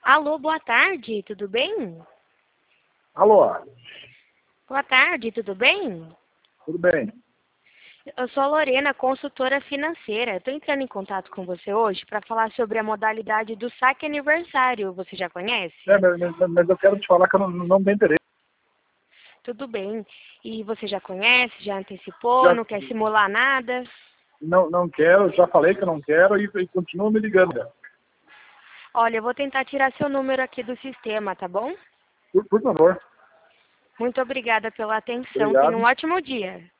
Alô, boa tarde, tudo bem? Alô, Boa tarde, tudo bem? tudo bem? Eu sou a Lorena, consultora financeira. Estou entrando em contato com você hoje para falar sobre a modalidade do saque aniversário. Você já conhece? Mas eu quero te falar que eu não tenho interesse. Tudo bem. E você já conhece, já antecipou, Já, não quer simular nada? não quero, já falei que eu não quero e continuo me ligando. Olha, eu vou tentar tirar seu número aqui do sistema, tá bom? Por favor. Muito obrigada pela atenção. Tenha um Obrigado. ótimo dia.